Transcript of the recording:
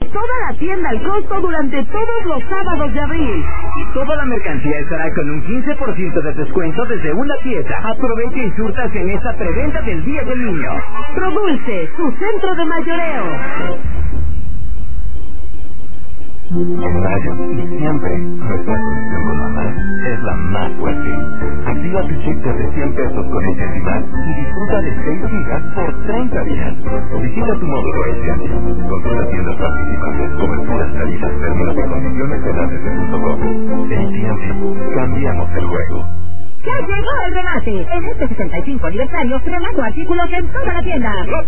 toda la tienda al costo durante todos los sábados de abril. Toda la mercancía estará con un 15% de descuento desde una pieza. Aprovecha y surtas en esta preventa del Día del Niño. Produce su centro de mayoreo. En mayo y siempre, nuestra conexión con mamá es la más fuerte. Activa tu chip de 100 pesos con HDMás y disfruta de 6 gigas por 30 días. Visita tu módulo HDMI. Consulta tiendas participantes, coberturas, tarifas, términos y condiciones en ADT.com. HDMI, cambiamos el juego. ¡Ya llegó el remate! En este 65 aniversario, remate artículos en toda la tienda.